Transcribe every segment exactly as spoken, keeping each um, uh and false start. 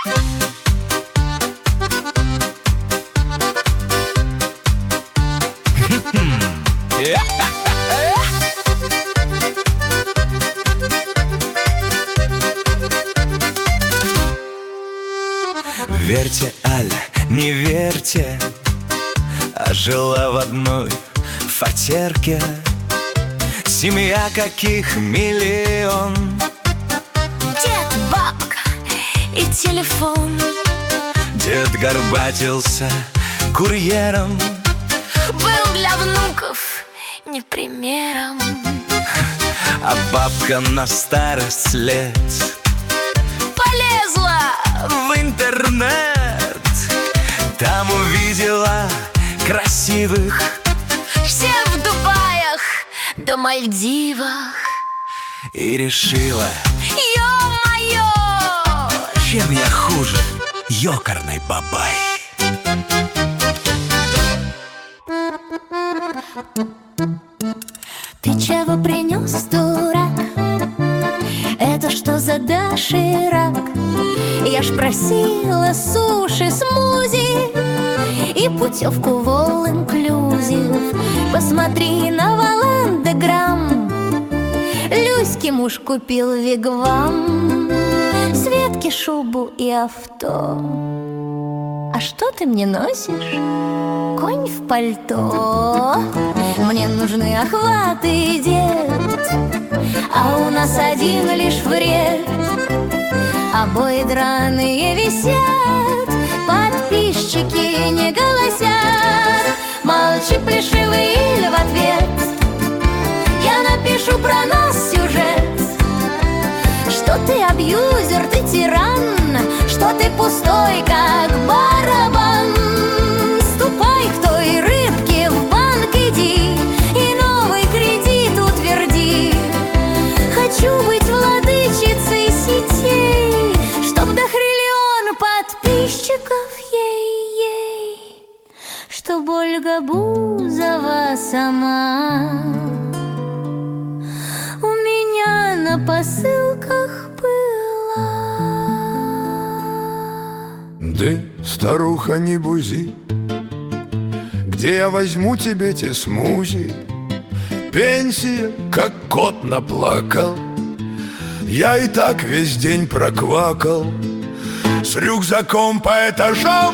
Верьте, Аль, не верьте, а жила в одной фатерке семья, каких миллион. Дед, бабка и телефон. Дед горбатился курьером, был для внуков не примером. а бабка на старость лет Полезла в интернет. Там увидела красивых, все в Дубаях да Мальдивах, и решила: ё-моё, чем я хуже ёкарной бабай? ты чего принес, дурак? Это что за доширак? Я ж просила суши, смузи и путевку в all-inclusive. Посмотри на Валандеграм, Люське муж купил вигвам, Светке шубу и авто. А что ты мне носишь? Конь в пальто. Мне нужны охваты и дед, а у нас один лишь вред. Обои драные висят, подписчики не голосят. Молчи, плешивый, или в ответ я напишу про нас сюжет. Что ты абьюзер, ты тиран, что ты пустой, как барабан. Ступай к той рыбке, в банк иди и новый кредит утверди. Хочу быть владычицей сетей, чтоб дохриллион подписчиков, ей-ей, чтоб Ольга Бузова сама у меня на посылках была. Ты, старуха, не бузи, где я возьму тебе те смузи? Пенсия, как кот наплакал, я и так весь день проквакал. С рюкзаком по этажам,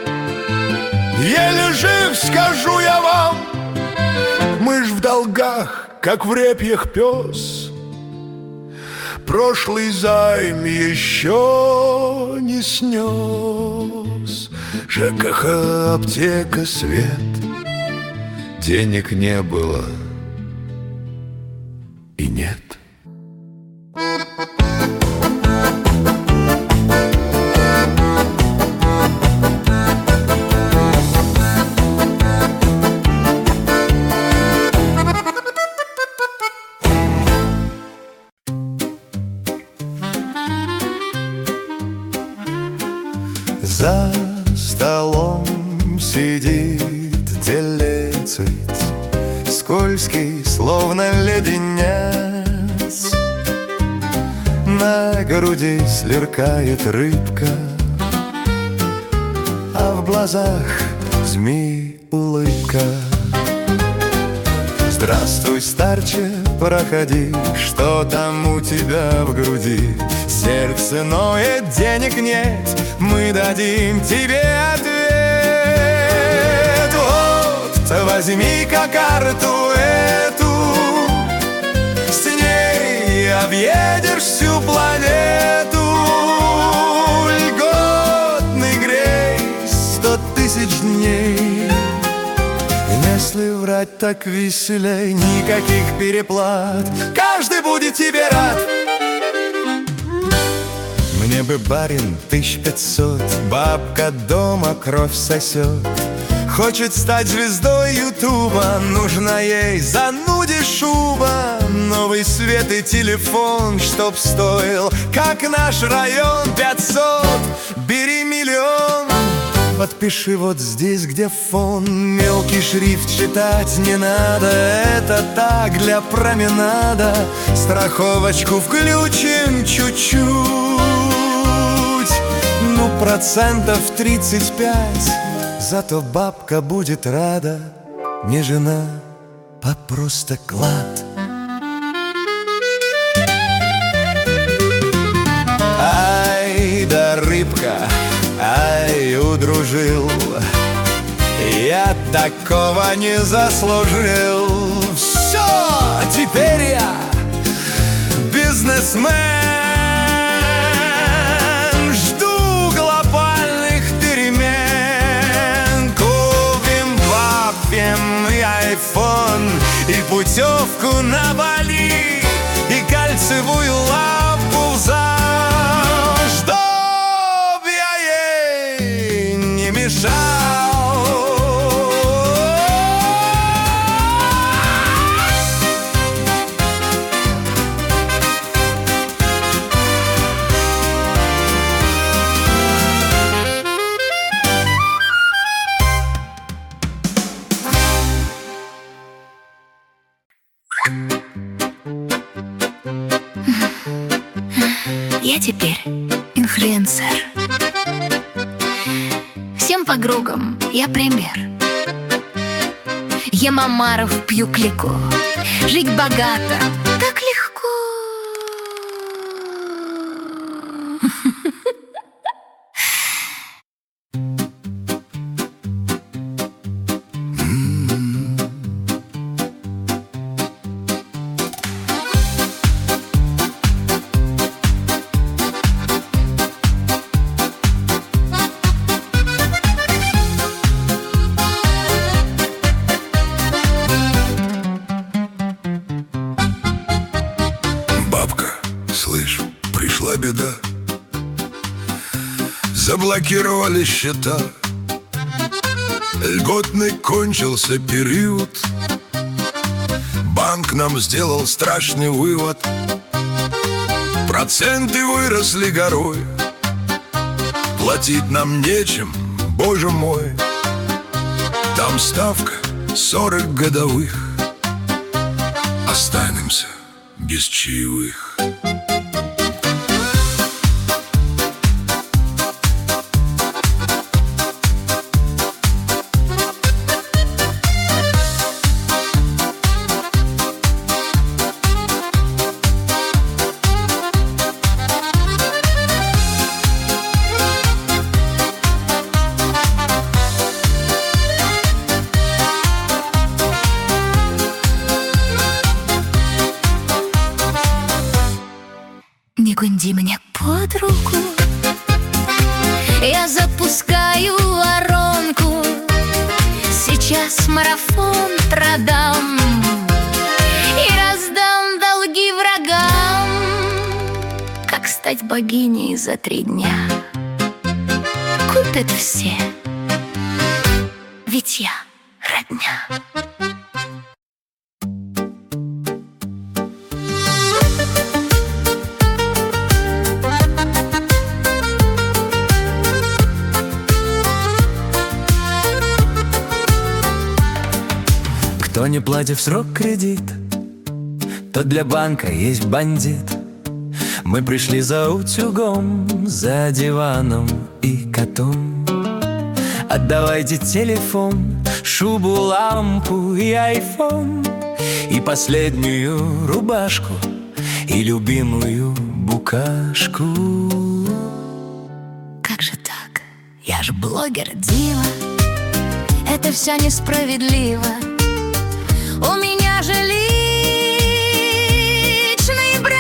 еле жив, скажу я вам. Мы ж в долгах, как в репьях пес. Прошлый займ еще не снес. ЖКХ, аптека, свет. Денег не было и нет. За столом сидит делецит, скользкий, словно леденец. На груди сверкает рыбка, а в глазах змей улыбка. Здравствуй, старче, проходи, что там у тебя в груди? Сердце ноет, денег нет, мы дадим тебе ответ. Вот, возьми-ка карту эту, с ней объедешь всю планету. Льготный грейс, сто тысяч дней. Если врать так веселей, никаких переплат, каждый будет тебе рад. Мне бы барин тысяч пятьсот, бабка дома кровь сосет. Хочет стать звездой ютуба, нужна ей зануде шуба. Новый свет и телефон, чтоб стоил, как наш район, пятьсот. Бери миллион, подпиши вот здесь, где фон. Мелкий шрифт читать не надо, это так, для променада. Страховочку включим чуть-чуть, ну процентов тридцать пять. Зато бабка будет рада, не жена, а просто клад. Ай да рыбка, ай, удружил, я такого не заслужил. Все, теперь я бизнесмен, жду глобальных перемен. Купим, вапим и айфон, и путевку на Бали, и кольцевую лапу в зал, чтоб я ей не мешал. Я теперь инфлюенсер. Всем подругам я пример. Ем омаров, пью клику. Жить богато так легко. Слышь, пришла беда, заблокировали счета, льготный кончился период, банк нам сделал страшный вывод. Проценты выросли горой, платить нам нечем, боже мой. Там ставка сорок годовых, останемся без чаевых. Не гунди мне под руку, я запускаю воронку. Сейчас марафон продам и раздам долги врагам. Как стать богиней за три дня? Купят все, ведь я родня. Кто не платит в срок кредит, тот для банка есть бандит. Мы пришли за утюгом, за диваном и котом. Отдавайте телефон, шубу, лампу и айфон, и последнюю рубашку, и любимую букашку. Как же так? Я ж блогер дива. Это все несправедливо. У меня же личный бренд.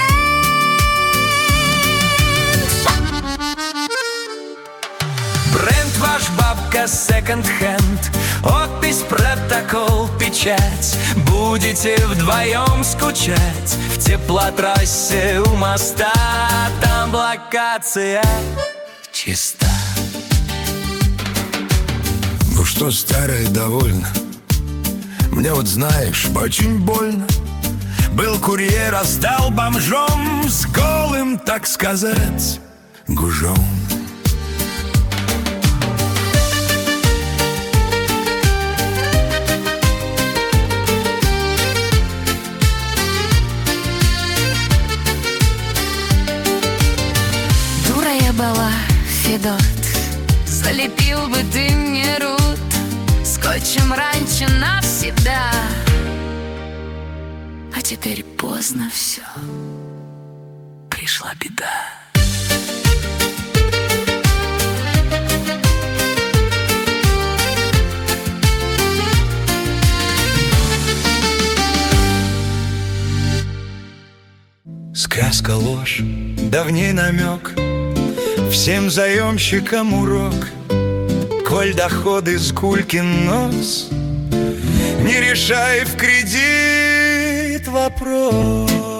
Бренд ваш, бабка, секонд-хенд, опись, протокол, печать. Будете вдвоем скучать в теплотрассе у моста. Там локация чиста. Ну что, старая, довольна? Мне вот, знаешь, очень больно. Был курьер, а стал бомжом, с голым, так сказать, гужом. Дура я была, Федот. Залепил бы ты мне рот скотчем раньше навсегда. А теперь поздно все, пришла беда. Сказка ложь, давней намек, всем заемщикам урок. Коль доходы с Гулькин нос, не решай в кредит вопрос.